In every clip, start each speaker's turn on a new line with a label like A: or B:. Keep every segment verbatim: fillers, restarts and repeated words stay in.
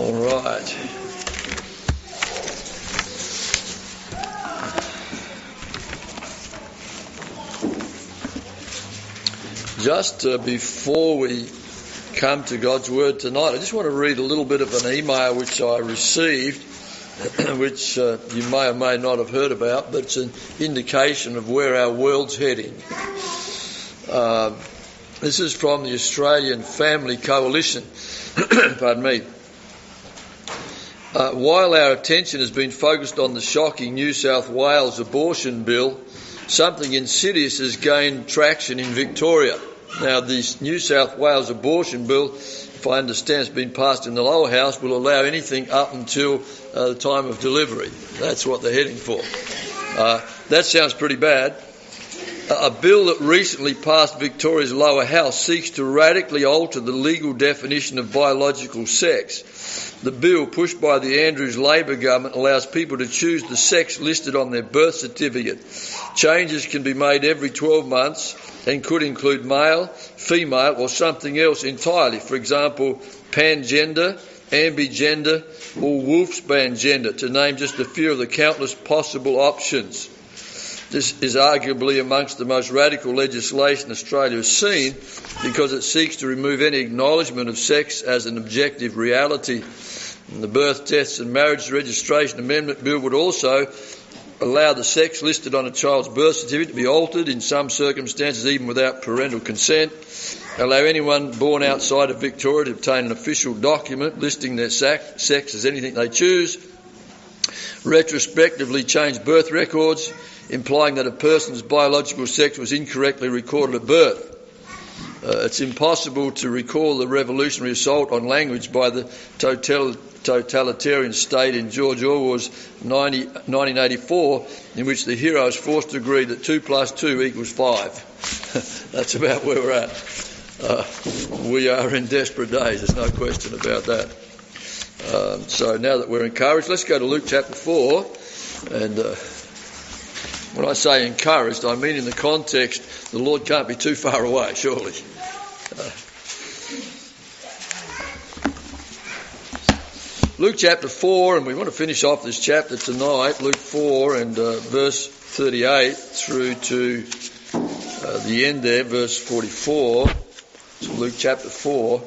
A: All right. Just uh, before we come to God's Word tonight, I just want to read a little bit of an email which I received, which uh, you may or may not have heard about, but it's an indication of where our world's heading. Uh, this is from the Australian Family Coalition. Pardon me. Uh, while our attention has been focused on the shocking New South Wales abortion bill, something insidious has gained traction in Victoria. Now, this New South Wales abortion bill, if I understand, has been passed in the lower house, will allow anything up until uh, the time of delivery. That's what they're heading for. Uh, that sounds pretty bad. A bill that recently passed Victoria's lower house seeks to radically alter the legal definition of biological sex. The bill, pushed by the Andrews Labor government, allows people to choose the sex listed on their birth certificate. Changes can be made every twelve months and could include male, female or something else entirely. For example, pangender, ambigender or Wolfsband gender, to name just a few of the countless possible options. This is arguably amongst the most radical legislation Australia has seen because it seeks to remove any acknowledgement of sex as an objective reality. And the Birth, Deaths and Marriage Registration Amendment Bill would also allow the sex listed on a child's birth certificate to be altered in some circumstances even without parental consent, allow anyone born outside of Victoria to obtain an official document listing their sex as anything they choose, retrospectively change birth records, implying that a person's biological sex was incorrectly recorded at birth. Uh, it's impossible to recall the revolutionary assault on language by the total, totalitarian state in George Orwell's nineteen eighty-four, in which the hero is forced to agree that two plus two equals five. That's about where we're at. Uh, we are in desperate days, there's no question about that. Um, so now that we're encouraged, let's go to Luke chapter four. And uh, when I say encouraged, I mean in the context the Lord can't be too far away, surely. Uh, Luke chapter four, and we want to finish off this chapter tonight, Luke four and uh, verse thirty-eight through to uh, the end there, verse forty-four. So Luke chapter four.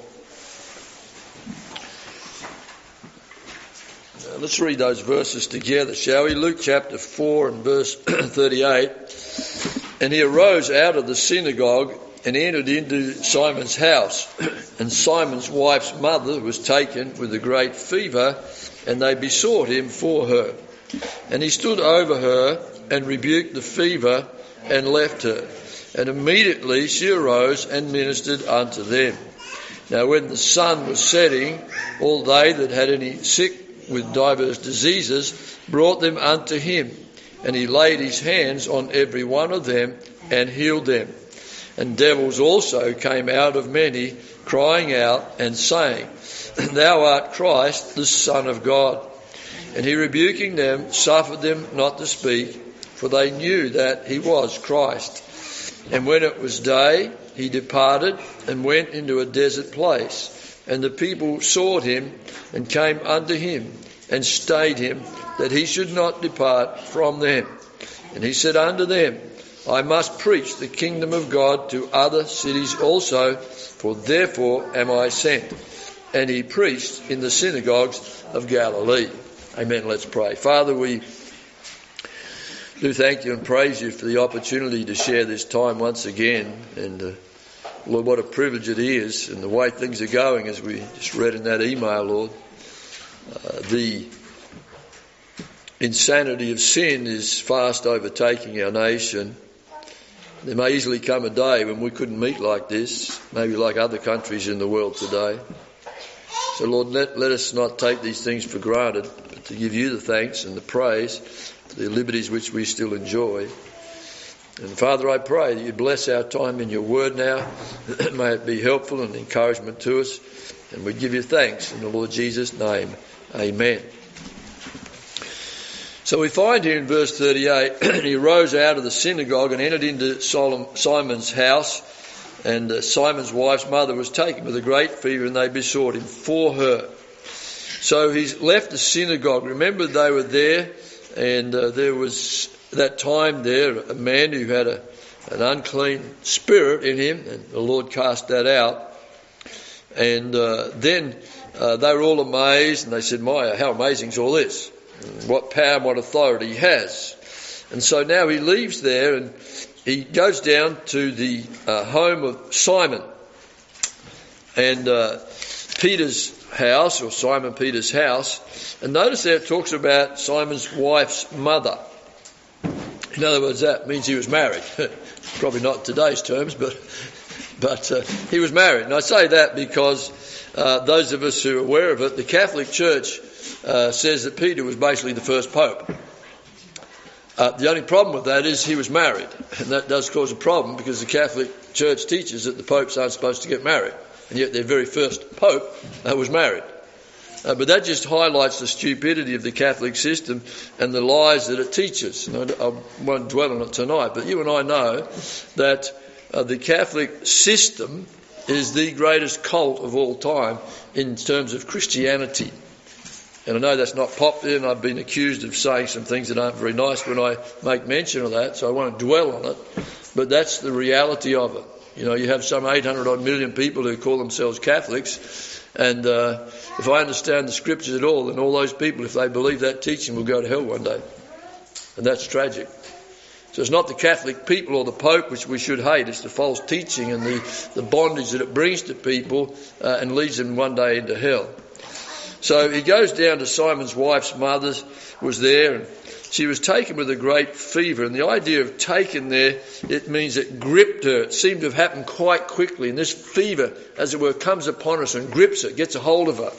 A: Uh, let's read those verses together, shall we? Luke chapter four and verse thirty-eight. And he arose out of the synagogue and entered into Simon's house. And Simon's wife's mother was taken with a great fever, and they besought him for her. And he stood over her and rebuked the fever and left her. And immediately she arose and ministered unto them. Now when the sun was setting, all they that had any sick with divers diseases brought them unto him. And he laid his hands on every one of them and healed them. And devils also came out of many, crying out and saying, Thou art Christ, the Son of God. And he, rebuking them, suffered them not to speak, for they knew that he was Christ. And when it was day, he departed and went into a desert place. And the people sought him and came unto him and stayed him, that he should not depart from them. And he said unto them, I must preach the kingdom of God to other cities also, for therefore am I sent. And he preached in the synagogues of Galilee. Amen. Let's pray. Father, we do thank you and praise you for the opportunity to share this time once again. And uh, Lord, what a privilege it is, and the way things are going, as we just read in that email, Lord. Uh, the insanity of sin is fast overtaking our nation. There may easily come a day when we couldn't meet like this, maybe like other countries in the world today. So Lord, let, let us not take these things for granted, but to give you the thanks and the praise for the liberties which we still enjoy. And Father, I pray that you bless our time in your word now. May it be helpful and encouragement to us. And we give you thanks in the Lord Jesus' name. Amen. So we find here in verse thirty-eight, he rose out of the synagogue and entered into Simon's house, and Simon's wife's mother was taken with a great fever, and they besought him for her. So he's left the synagogue. Remember, they were there, and uh, there was that time there a man who had a, an unclean spirit in him, and the Lord cast that out. And uh, then uh, they were all amazed, and they said, "My, how amazing is all this? What power and what authority he has." And so now he leaves there, and he goes down to the uh, home of Simon. And uh, Peter's house, or Simon Peter's house, and notice there it talks about Simon's wife's mother. In other words, that means he was married. Probably not in today's terms, but but uh, he was married. And I say that because uh, those of us who are aware of it, the Catholic Church uh, says that Peter was basically the first pope. Uh, the only problem with that is he was married, and that does cause a problem because the Catholic Church teaches that the popes aren't supposed to get married. And yet their very first pope uh, was married. Uh, but that just highlights the stupidity of the Catholic system and the lies that it teaches. And I, I won't dwell on it tonight, but you and I know that uh, the Catholic system is the greatest cult of all time in terms of Christianity. And I know that's not popular, and I've been accused of saying some things that aren't very nice when I make mention of that, so I won't dwell on it. But that's the reality of it. You know, you have some eight hundred odd million people who call themselves Catholics, and uh, if I understand the scriptures at all, then all those people, if they believe that teaching, will go to hell one day. And that's tragic. So it's not the Catholic people or the Pope which we should hate, it's the false teaching and the, the bondage that it brings to people uh, and leads them one day into hell. So he goes down to Simon's wife's mother, was there, and she was taken with a great fever. And the idea of taken there, it means it gripped her. It seemed to have happened quite quickly. And this fever, as it were, comes upon us and grips her, gets a hold of her.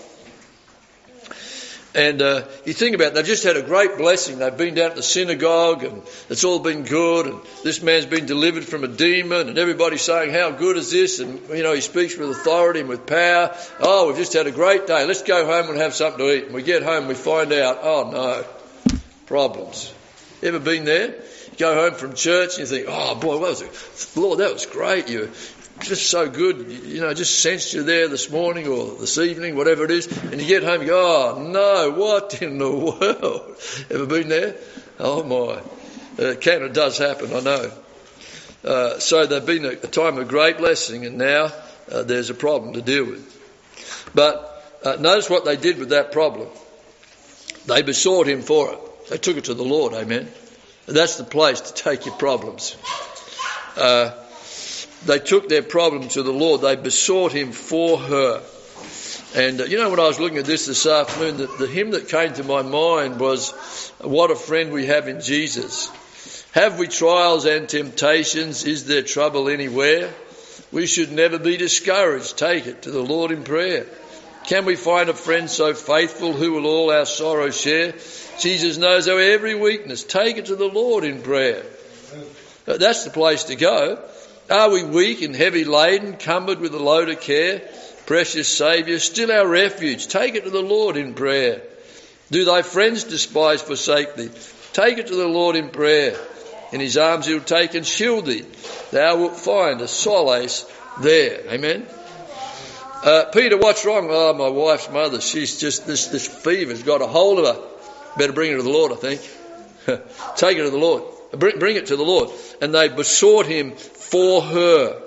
A: And uh, you think about it, they've just had a great blessing. They've been down to the synagogue and it's all been good. And this man's been delivered from a demon and everybody's saying, how good is this? And, you know, he speaks with authority and with power. Oh, we've just had a great day. Let's go home and have something to eat. And we get home and we find out, oh no, problems. You ever been there? You go home from church and you think, oh boy, that was a, Lord, that was great. You just so good, you know, just sensed you there this morning or this evening, whatever it is, and you get home and you go, oh no, what in the world? Ever been there? Oh my. It can, it does happen, I know. Uh, so they've been a, a time of great blessing, and now uh, there's a problem to deal with. But uh, notice what they did with that problem. They besought him for it. They took it to the Lord, amen. And that's the place to take your problems. Uh, They took their problem to the Lord. They besought him for her. And uh, you know, when I was looking at this this afternoon, the, the hymn that came to my mind was, what a friend we have in Jesus. Have we trials and temptations? Is there trouble anywhere? We should never be discouraged. Take it to the Lord in prayer. Can we find a friend so faithful who will all our sorrow share? Jesus knows our every weakness. Take it to the Lord in prayer. Uh, that's the place to go. Are we weak and heavy laden, cumbered with a load of care? Precious Saviour, still our refuge. Take it to the Lord in prayer. Do thy friends despise, forsake thee? Take it to the Lord in prayer. In his arms he'll take and shield thee. Thou wilt find a solace there. Amen. Uh, Peter, what's wrong? Oh, my wife's mother. She's just, this, this fever's got a hold of her. Better bring her to the Lord, I think. Take her to the Lord. Bring, bring it to the Lord. And they besought him for her.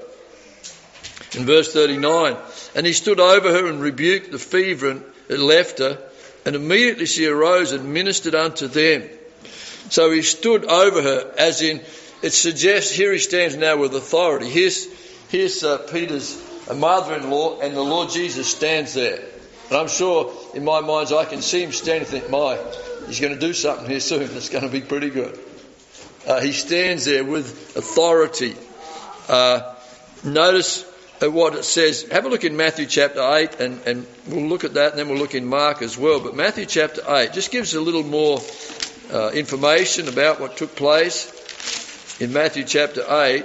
A: In verse thirty-nine, and he stood over her and rebuked the fever, and it left her, and immediately she arose and ministered unto them. So he stood over her, as in, it suggests here he stands now with authority. Here's, here's uh, Peter's mother-in-law, and the Lord Jesus stands there. And I'm sure in my mind's eye I can see him standing and think, my, he's going to do something here soon. It's going to be pretty good. Uh, he stands there with authority. Uh, notice what it says. Have a look in Matthew chapter eight, and, and we'll look at that, and then we'll look in Mark as well. But Matthew chapter eight just gives a little more uh, information about what took place in Matthew chapter eight.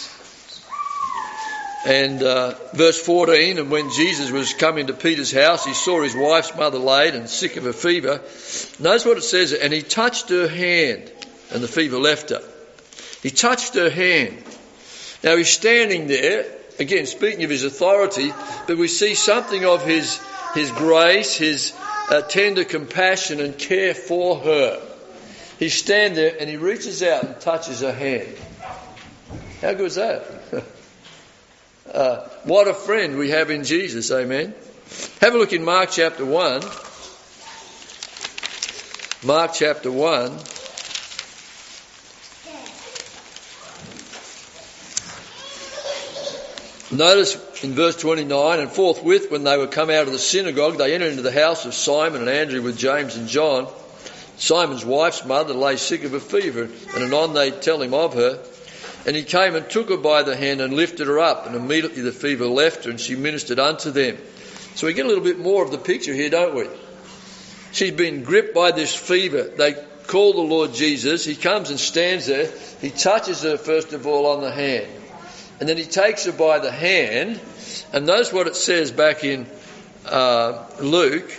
A: And uh, verse fourteen, and when Jesus was coming to Peter's house, he saw his wife's mother laid and sick of a fever. Notice what it says, and he touched her hand, and the fever left her. He touched her hand. Now he's standing there, again, speaking of his authority, but we see something of his his grace, his uh, tender compassion and care for her. He stands there and he reaches out and touches her hand. How good is that? uh, what a friend we have in Jesus, amen. Have a look in Mark chapter one. Mark chapter one. Notice in verse twenty-nine, and forthwith when they were come out of the synagogue, they entered into the house of Simon and Andrew with James and John. Simon's wife's mother lay sick of a fever, and anon they tell him of her. And he came and took her by the hand and lifted her up, and immediately the fever left her, and she ministered unto them. So we get a little bit more of the picture here, don't we? She's been gripped by this fever. They call the Lord Jesus. He comes and stands there. He touches her first of all on the hand. And then he takes her by the hand. And notice what it says back in uh, Luke.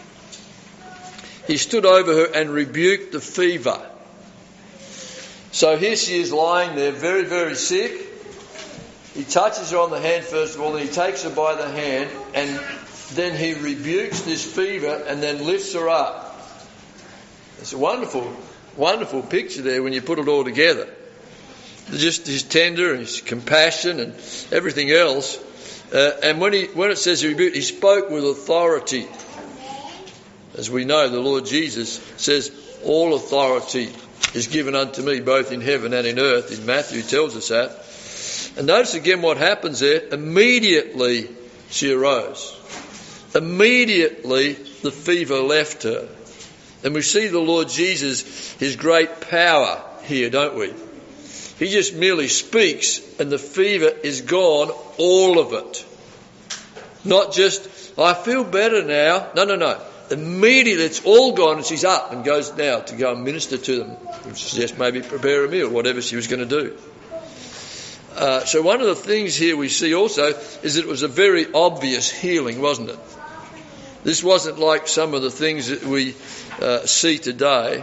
A: He stood over her and rebuked the fever. So here she is lying there very, very sick. He touches her on the hand first of all, then he takes her by the hand, and then he rebukes this fever and then lifts her up. It's a wonderful, wonderful picture there when you put it all together. Just his tender and his compassion and everything else. Uh, and when he when it says he rebuked, he spoke with authority. As we know, the Lord Jesus says, all authority is given unto me, both in heaven and in earth. In Matthew, he tells us that. And notice again what happens there. Immediately she arose. Immediately the fever left her. And we see the Lord Jesus, his great power here, don't we? He just merely speaks and the fever is gone, all of it. Not just, I feel better now. No, no, no. Immediately it's all gone and she's up and goes now to go and minister to them. Just maybe prepare a meal, whatever she was going to do. Uh, so one of the things here we see also is that it was a very obvious healing, wasn't it? This wasn't like some of the things that we uh, see today.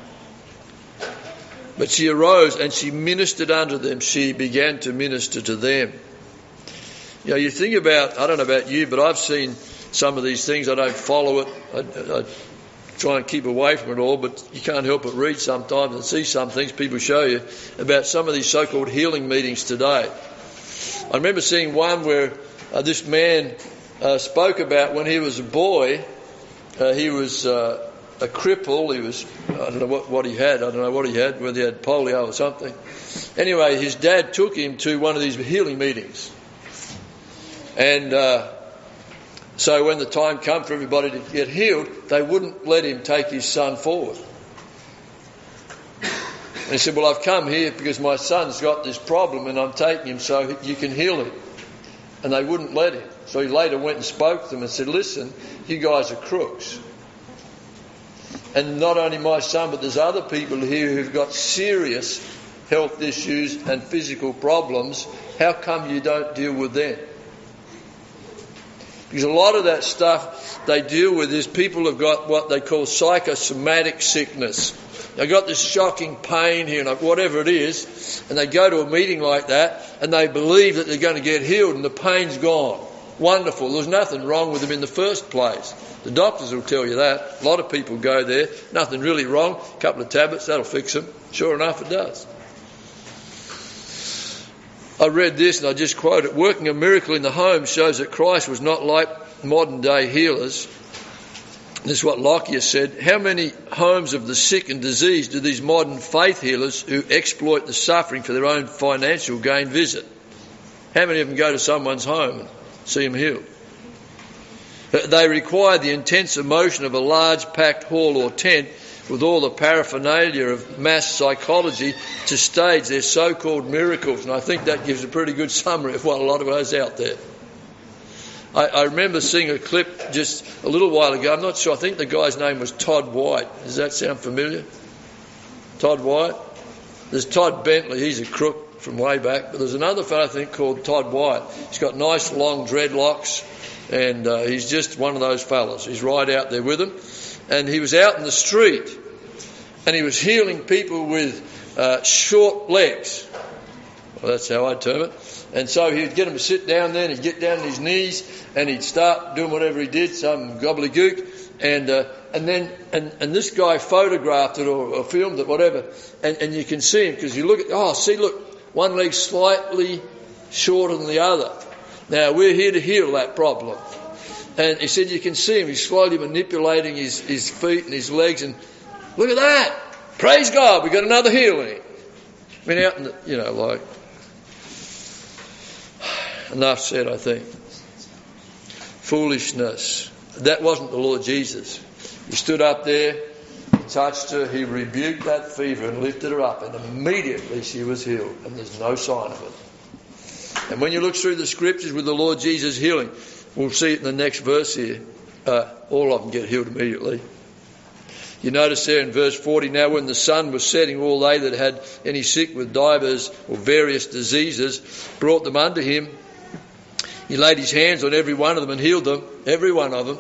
A: But she arose and she ministered unto them. She began to minister to them. You know, you think about, I don't know about you, but I've seen some of these things. I don't follow it. I, I try and keep away from it all, but you can't help but read sometimes and see some things people show you about some of these so-called healing meetings today. I remember seeing one where uh, this man uh, spoke about when he was a boy, uh, he was... Uh, a cripple, he was, I don't know what, what he had, I don't know what he had, whether he had polio or something. Anyway, his dad took him to one of these healing meetings. And uh, so when the time came for everybody to get healed, they wouldn't let him take his son forward. And he said, well, I've come here because my son's got this problem and I'm taking him so you can heal him. And they wouldn't let him. So he later went and spoke to them and said, listen, you guys are crooks. And not only my son, but there's other people here who've got serious health issues and physical problems. How come you don't deal with them? Because a lot of that stuff they deal with is people have got what they call psychosomatic sickness. They've got this shocking pain here, like whatever it is, and they go to a meeting like that and they believe that they're going to get healed and the pain's gone. Wonderful. There's nothing wrong with them in the first place. The doctors will tell you that. A lot of people go there. Nothing really wrong. A couple of tablets, that'll fix them. Sure enough, it does. I read this and I just quote it. Working a miracle in the home shows that Christ was not like modern day healers. This is what Lockyer said. How many homes of the sick and diseased do these modern faith healers who exploit the suffering for their own financial gain visit? How many of them go to someone's home and see them healed? They require the intense emotion of a large packed hall or tent with all the paraphernalia of mass psychology to stage their so-called miracles. And I think that gives a pretty good summary of what a lot of us out there. I, I remember seeing a clip just a little while ago. I'm not sure. I think the guy's name was Todd White. Does that sound familiar? Todd White? There's Todd Bentley. He's a crook from way back. But there's another fellow I think called Todd White. He's got nice long dreadlocks. And uh, he's just one of those fellas. He's right out there with them. And he was out in the street. And he was healing people with uh, short legs. Well, that's how I term it. And so he'd get him to sit down there, and he'd get down on his knees, and he'd start doing whatever he did, some gobbledygook, and uh, and then and, and this guy photographed it or, or filmed it, whatever, and, and you can see him because you look at oh, see, look, one leg's slightly shorter than the other. Now we're here to heal that problem. And he said you can see him, he's slowly manipulating his, his feet and his legs, and look at that! Praise God, we got another healing. I mean, out in the, you know, like, enough said, I think. Foolishness. That wasn't the Lord Jesus. He stood up there, he touched her, he rebuked that fever and lifted her up, and immediately she was healed, and there's no sign of it. And when you look through the scriptures with the Lord Jesus healing, we'll see it in the next verse here. Uh, all of them get healed immediately. You notice there in verse forty, now when the sun was setting, all they that had any sick with divers or various diseases brought them unto him. He laid his hands on every one of them and healed them, every one of them.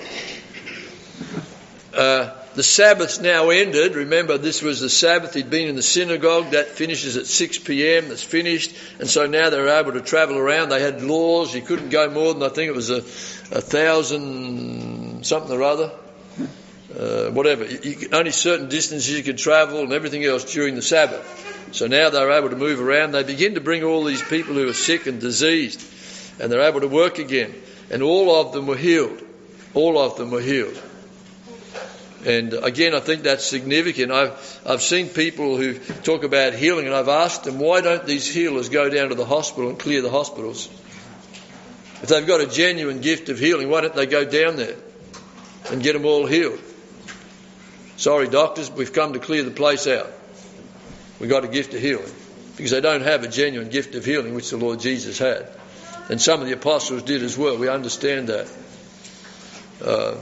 A: Uh, the Sabbath's now ended. Remember, this was the Sabbath. He'd been in the synagogue. That finishes at six p.m. That's finished. And so now they were able to travel around. They had laws. You couldn't go more than, I think it was a, a thousand something or other. Uh, whatever. You, you, only certain distances you could travel and everything else during the Sabbath. So now they were able to move around. They begin to bring all these people who are sick and diseased. And they're able to work again. And all of them were healed. All of them were healed. And again, I think that's significant. I've, I've seen people who talk about healing, and I've asked them, why don't these healers go down to the hospital and clear the hospitals? If they've got a genuine gift of healing, why don't they go down there and get them all healed? Sorry, doctors, we've come to clear the place out. We've got a gift of healing. Because they don't have a genuine gift of healing, which the Lord Jesus had. And some of the apostles did as well. We understand that. Uh,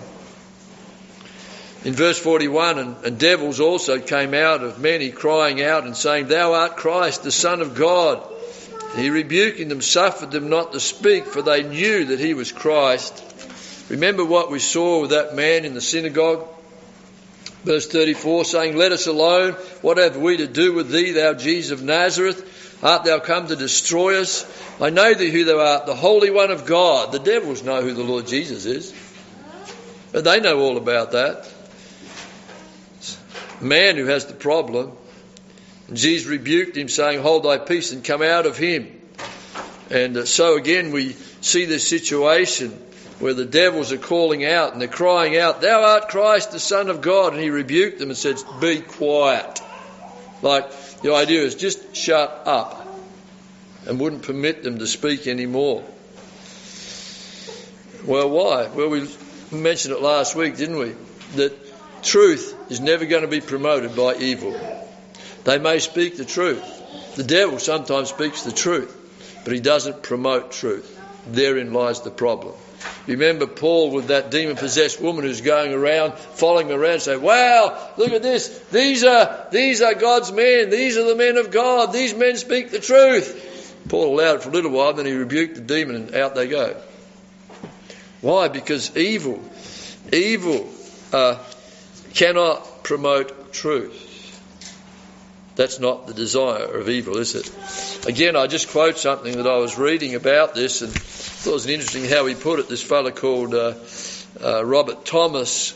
A: In verse forty-one, and, and devils also came out of many, crying out and saying, Thou art Christ, the Son of God. And he, rebuking them, suffered them not to speak, for they knew that he was Christ. Remember what we saw with that man in the synagogue? Verse thirty-four, saying, Let us alone. What have we to do with thee, thou Jesus of Nazareth? Art thou come to destroy us? I know thee who thou art, the Holy One of God. The devils know who the Lord Jesus is. But they know all about that. Man who has the problem. And Jesus rebuked him, saying, Hold thy peace, and come out of him. And uh, so again we see this situation where the devils are calling out and they're crying out, Thou art Christ, the Son of God. And he rebuked them and said, Be quiet. Like the idea is just shut up, and wouldn't permit them to speak anymore. Well, why? Well, we mentioned it last week, didn't we? That truth is never going to be promoted by evil. They may speak the truth. The devil sometimes speaks the truth, but he doesn't promote truth. Therein lies the problem. Remember Paul with that demon-possessed woman who's going around, following him around, saying, Wow, look at this. These are, these are God's men. These are the men of God. These men speak the truth. Paul allowed it for a little while, then he rebuked the demon and out they go. Why? Because evil, evil, uh, cannot promote truth. That's not the desire of evil, is it? Again, I just quote something that I was reading about this, and thought it was interesting how he put it. This fellow called uh, uh, Robert Thomas.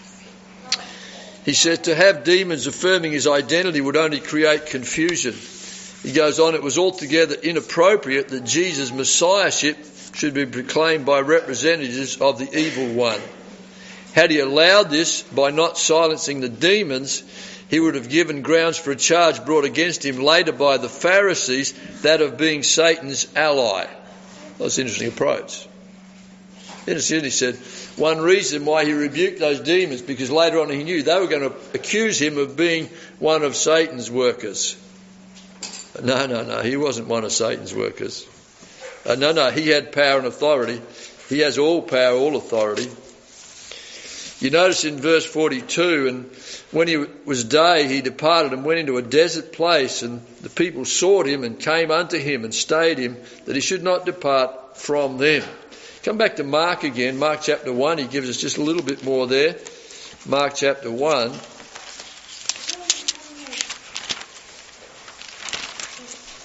A: He said, to have demons affirming his identity would only create confusion. He goes on, it was altogether inappropriate that Jesus' messiahship should be proclaimed by representatives of the evil one. Had he allowed this by not silencing the demons, he would have given grounds for a charge brought against him later by the Pharisees, that of being Satan's ally. That's an interesting approach. Interesting, he said, one reason why he rebuked those demons, because later on he knew they were going to accuse him of being one of Satan's workers. No, no, no, he wasn't one of Satan's workers. Uh, no, no, he had power and authority. He has all power, all authority. You notice in verse forty-two, and when he was day, he departed and went into a desert place, and the people sought him and came unto him and stayed him, that he should not depart from them. Come back to Mark again, Mark chapter one. He gives us just a little bit more there. Mark chapter one.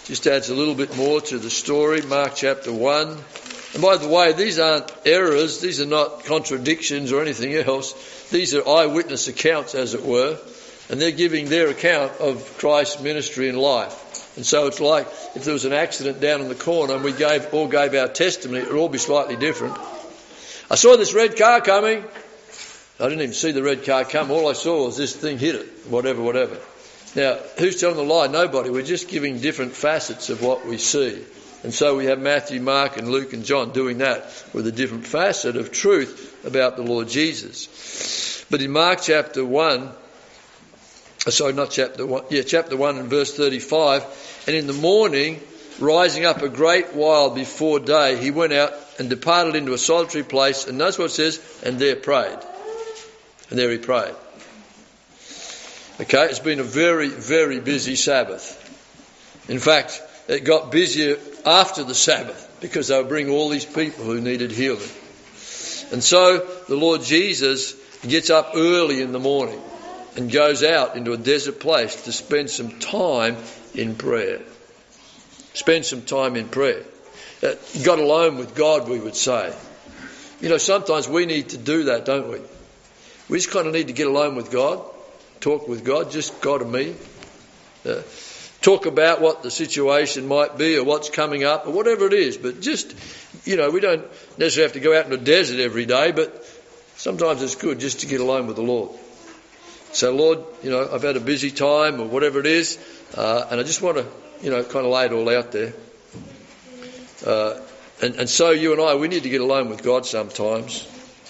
A: just adds a little bit more to the story. Mark chapter one. And by the way, these aren't errors, these are not contradictions or anything else. These are eyewitness accounts, as it were, and they're giving their account of Christ's ministry and life. And so it's like if there was an accident down in the corner and we gave all gave our testimony, it would all be slightly different. I saw this red car coming. I didn't even see the red car come. All I saw was this thing hit it, whatever, whatever. Now, who's telling the lie? Nobody. We're just giving different facets of what we see. And so we have Matthew, Mark and Luke and John doing that with a different facet of truth about the Lord Jesus. But in Mark chapter one, sorry, not chapter one, yeah, chapter one and verse thirty-five, and in the morning, rising up a great while before day, he went out and departed into a solitary place, and notice what it says, and there prayed. And there he prayed. Okay, it's been a very, very busy Sabbath. In fact, it got busier after the Sabbath because they were bringing all these people who needed healing. And so the Lord Jesus gets up early in the morning and goes out into a desert place to spend some time in prayer. Spend some time in prayer. Uh, got alone with God, we would say. You know, sometimes we need to do that, don't we? We just kind of need to get alone with God, talk with God, just God and me. Uh, talk about what the situation might be or what's coming up or whatever it is. But just, you know, we don't necessarily have to go out in the desert every day, but sometimes it's good just to get alone with the Lord. So, Lord, you know, I've had a busy time or whatever it is, uh, and I just want to, you know, kind of lay it all out there. Uh, and, and so you and I, we need to get alone with God sometimes.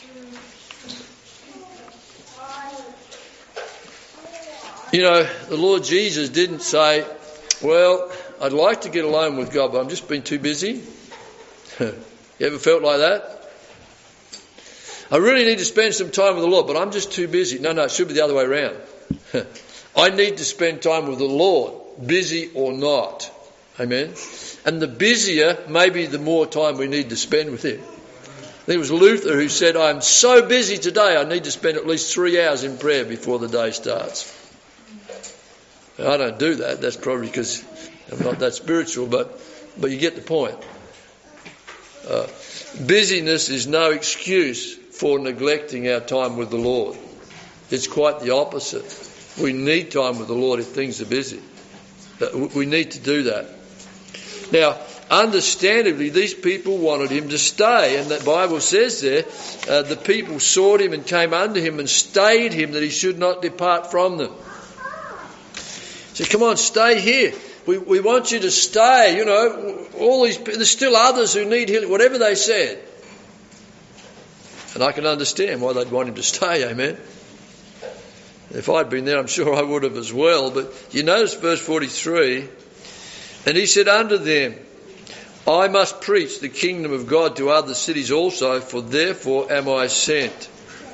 A: You know, the Lord Jesus didn't say, well, I'd like to get alone with God, but I'm just been too busy. You ever felt like that? I really need to spend some time with the Lord, but I'm just too busy. No, no, it should be the other way around. I need to spend time with the Lord, busy or not. Amen. And the busier, maybe the more time we need to spend with Him. I think it was Luther who said, I'm so busy today, I need to spend at least three hours in prayer before the day starts. Now, I don't do that. That's probably because I'm not that spiritual, but, but you get the point. Uh, busyness is no excuse for neglecting our time with the Lord. It's quite the opposite. We need time with the Lord if things are busy. We need to do that. Now, understandably, these people wanted him to stay, and the Bible says there, uh, the people sought him and came unto him and stayed him that he should not depart from them. He said, come on, stay here. We we want you to stay. You know, all these, there's still others who need healing, whatever they said. And I can understand why they'd want him to stay, amen. If I'd been there, I'm sure I would have as well. But you notice verse forty-three, and he said unto them, I must preach the kingdom of God to other cities also, for therefore am I sent.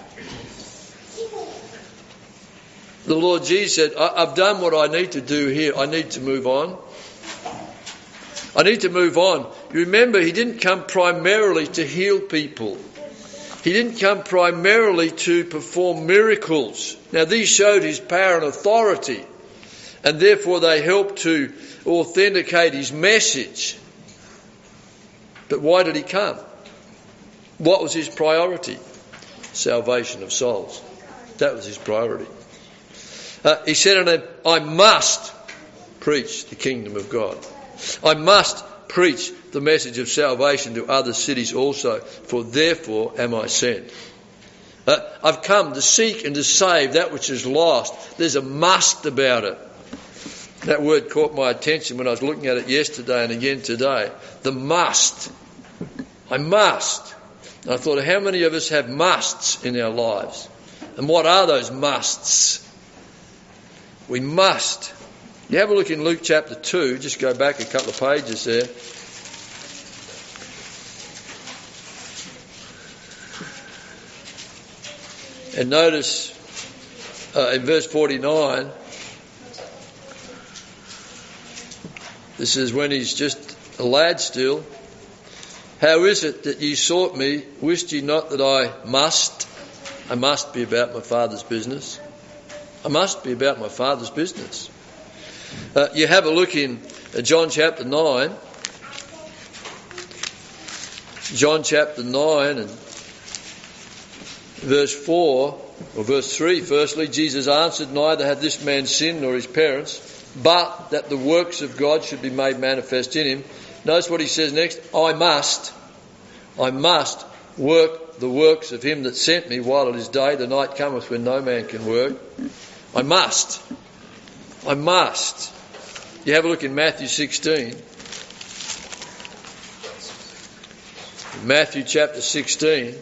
A: The Lord Jesus said, I've done what I need to do here. I need to move on. I need to move on. You remember, he didn't come primarily to heal people. He didn't come primarily to perform miracles. Now, these showed his power and authority, and therefore they helped to authenticate his message. But why did he come? What was his priority? Salvation of souls. That was his priority. Uh, he said unto them, I must preach the kingdom of God. I must preach the message of salvation to other cities also, for therefore am I sent. Uh, I've come to seek and to save that which is lost. There's a must about it. That word caught my attention when I was looking at it yesterday and again today. The must. I must. And I thought, how many of us have musts in our lives? And what are those musts? We must. You have a look in Luke chapter two. Just go back a couple of pages there. And notice uh, in verse forty-nine, this is when he's just a lad still. How is it that ye sought me? Wist ye not that I must? I must be about my Father's business. I must be about my Father's business. Uh, you have a look in Uh, John chapter nine. John chapter nine and verse four, or verse three firstly, Jesus answered, neither had this man sinned nor his parents, but that the works of God should be made manifest in him. Notice what he says next. I must, I must work the works of him that sent me while it is day. The night cometh when no man can work. I must. I must. You have a look in Matthew sixteen. Matthew chapter sixteen.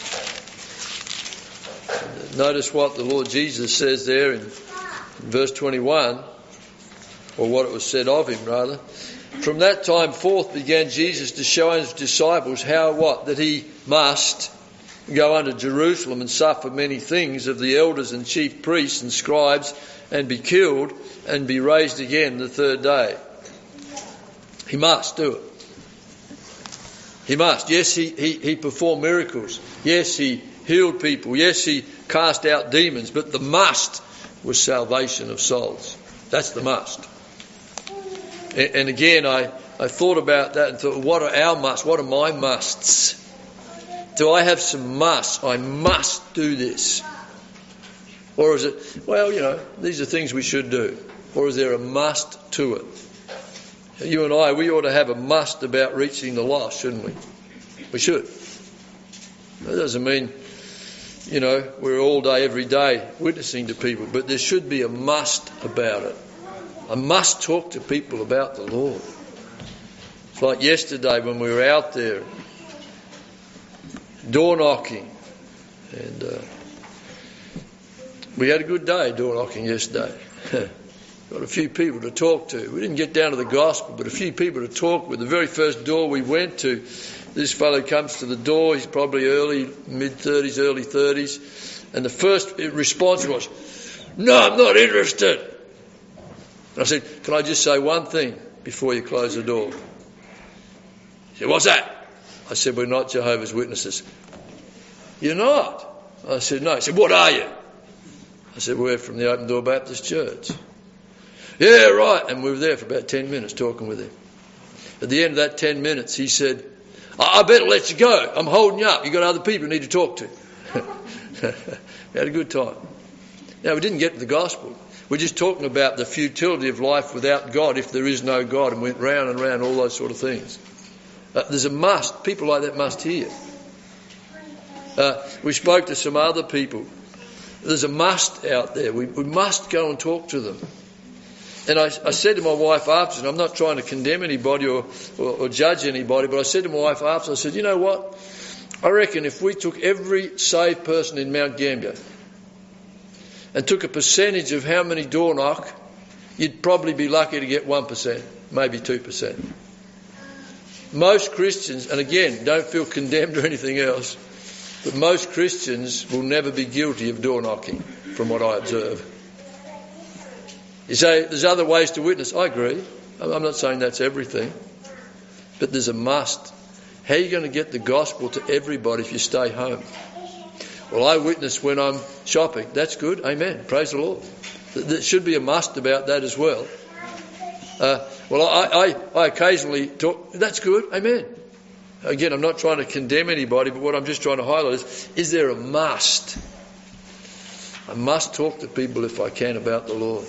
A: Notice what the Lord Jesus says there in verse twenty-one, or what it was said of him rather. From that time forth began Jesus to show his disciples how what? That he must go unto Jerusalem and suffer many things of the elders and chief priests and scribes, and be killed and be raised again the third day. He must do it. He must. Yes, he, he, he performed miracles. Yes, he healed people. Yes, he cast out demons. But the must was salvation of souls. That's the must. And, and again, I, I thought about that and thought, what are our musts? What are my musts? Do I have some musts? I must do this. Or is it, well, you know, these are things we should do. Or is there a must to it? You and I, we ought to have a must about reaching the lost, shouldn't we? We should. That doesn't mean, you know, we're all day, every day witnessing to people, but there should be a must about it. I must talk to people about the Lord. It's like yesterday when we were out there door knocking, and uh, we had a good day door knocking yesterday. Got a few people to talk to. We didn't get down to the gospel, but a few people to talk with. The very first door we went to, this fellow comes to the door. He's probably early, mid-thirties, early thirties. And the first response was, no, I'm not interested. And I said, can I just say one thing before you close the door? He said, what's that? I said, we're not Jehovah's Witnesses. You're not? I said, no. He said, what are you? I said, we're from the Open Door Baptist Church. Yeah, right. And we were there for about ten minutes talking with him. At the end of that ten minutes, he said, I, I better let you go. I'm holding you up. You've got other people you need to talk to. We had a good time. Now, we didn't get to the gospel. We're just talking about the futility of life without God if there is no God, and went round and round, all those sort of things. Uh, there's a must. People like that must hear. Uh, we spoke to some other people. There's a must out there. We, we must go and talk to them. And I, I said to my wife after, and I'm not trying to condemn anybody or, or, or judge anybody, but I said to my wife after, I said, you know what? I reckon if we took every saved person in Mount Gambier and took a percentage of how many door knock, you'd probably be lucky to get one percent, maybe two percent. Most Christians, and again, don't feel condemned or anything else, but most Christians will never be guilty of door knocking, from what I observe. You say, there's other ways to witness. I agree. I'm not saying that's everything. But there's a must. How are you going to get the gospel to everybody if you stay home? Well, I witness when I'm shopping. That's good. Amen. Praise the Lord. There should be a must about that as well. Uh, well, I, I, I occasionally talk. That's good. Amen. Again, I'm not trying to condemn anybody, but what I'm just trying to highlight is, is there a must? I must talk to people if I can about the Lord.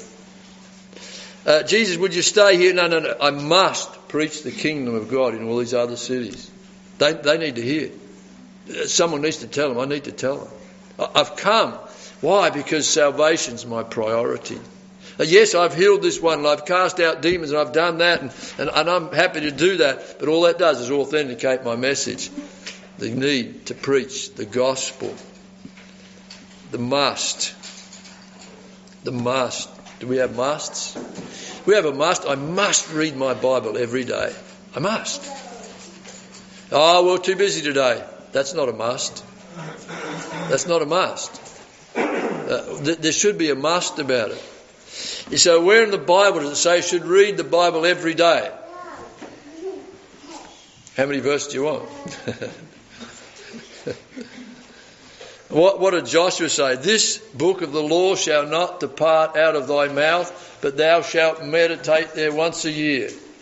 A: Uh, Jesus, would you stay here? No, no, no. I must preach the kingdom of God in all these other cities. They they need to hear. Someone needs to tell them. I need to tell them. I've come. Why? Because salvation's my priority. Uh, yes, I've healed this one and I've cast out demons and I've done that and, and, and I'm happy to do that. But all that does is authenticate my message. The need to preach the gospel. The must. The must. Do we have musts? We have a must. I must read my Bible every day. I must. Oh, we're too busy today. That's not a must. That's not a must. Uh, th- there should be a must about it. You say, where in the Bible does it say you should read the Bible every day? How many verses do you want? What, what did Joshua say? This book of the law shall not depart out of thy mouth, but thou shalt meditate there once a year.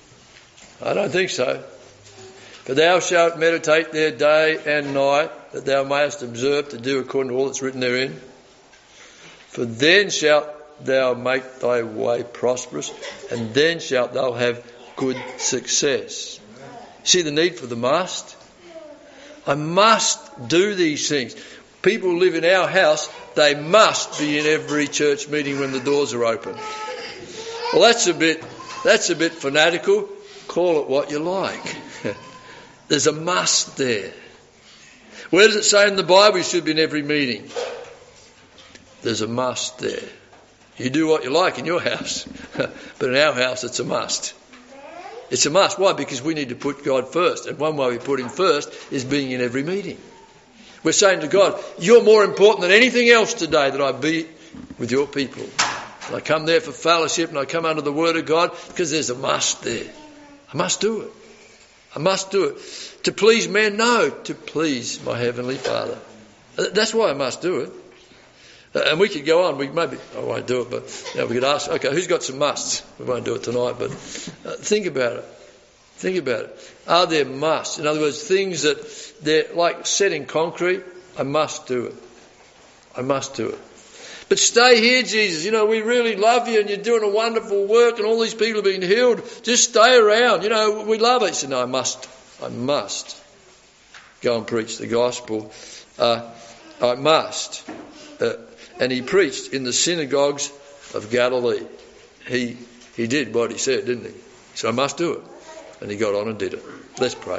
A: I don't think so. But thou shalt meditate there day and night, that thou mayest observe to do according to all that's written therein. For then shalt thou make thy way prosperous, and then shalt thou have good success. See the need for the must? I must do these things. People who live in our house, they must be in every church meeting when the doors are open. Well, that's a bit, that's a bit fanatical. Call it what you like. There's a must there. Where does it say in the Bible you should be in every meeting? There's a must there. You do what you like in your house, but in our house it's a must. It's a must. Why? Because we need to put God first, and one way we put him first is being in every meeting. We're saying to God, you're more important than anything else today, that I be with your people. And I come there for fellowship, and I come under the Word of God because there's a must there. I must do it. I must do it. To please men? No, to please my Heavenly Father. That's why I must do it. And we could go on. We maybe I won't do it, but you know, we could ask. Okay, who's got some musts? We won't do it tonight, but uh, think about it. Think about it. Are there musts? In other words, things that they're like set in concrete. I must do it. I must do it. But stay here, Jesus. You know, we really love you, and you're doing a wonderful work, and all these people are being healed. Just stay around. You know, we love it. He said, no, I must. I must go and preach the gospel. Uh, I must. Uh, And he preached in the synagogues of Galilee. He he did what he said, didn't he? He said, I must do it. And he got on and did it. Let's pray.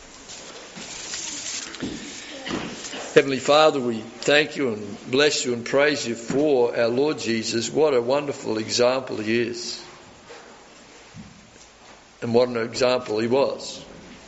A: Heavenly Father, we thank you and bless you and praise you for our Lord Jesus. What a wonderful example he is. And what an example he was.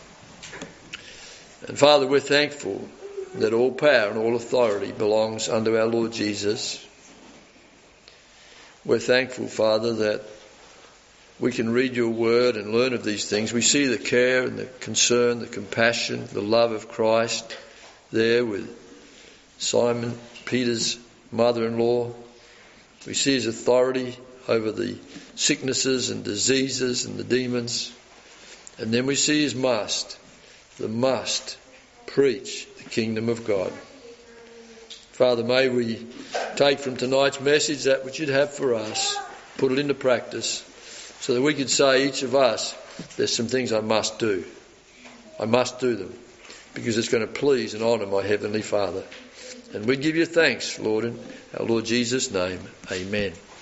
A: And Father, we're thankful that all power and all authority belongs unto our Lord Jesus. We're thankful, Father, that we can read your word and learn of these things. We see the care and the concern, the compassion, the love of Christ there with Simon Peter's mother-in-law. We see his authority over the sicknesses and diseases and the demons. And then we see his must, the must preach the kingdom of God. Father, may we take from tonight's message that which you'd have for us, put it into practice, so that we could say, each of us, there's some things I must do. I must do them, because it's going to please and honour my Heavenly Father. And we give you thanks, Lord, in our Lord Jesus' name. Amen.